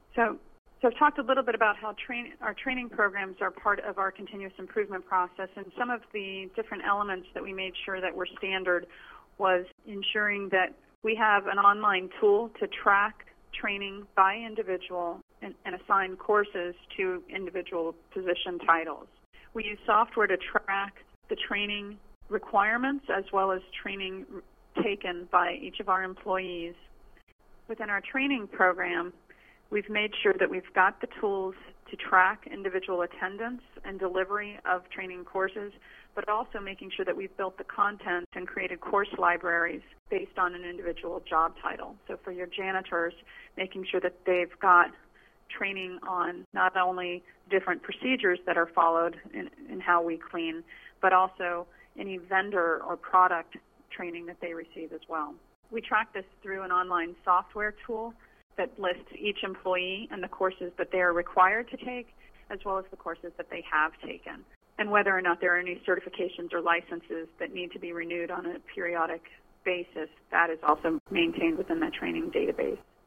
So I've talked a little bit about how our training programs are part of our continuous improvement process, and some of the different elements that we made sure that were standard was ensuring that we have an online tool to track training by individual and assign courses to individual position titles. We use software to track the training requirements as well as training taken by each of our employees. Within our training program, we've made sure that we've got the tools to track individual attendance and delivery of training courses, but also making sure that we've built the content and created course libraries based on an individual job title. So for your janitors, making sure that they've got training on not only different procedures that are followed in how we clean, but also any vendor or product training that they receive as well. We track this through an online software tool that lists each employee and the courses that they are required to take, as well as the courses that they have taken, and whether or not there are any certifications or licenses that need to be renewed on a periodic basis. That is also maintained within that training database.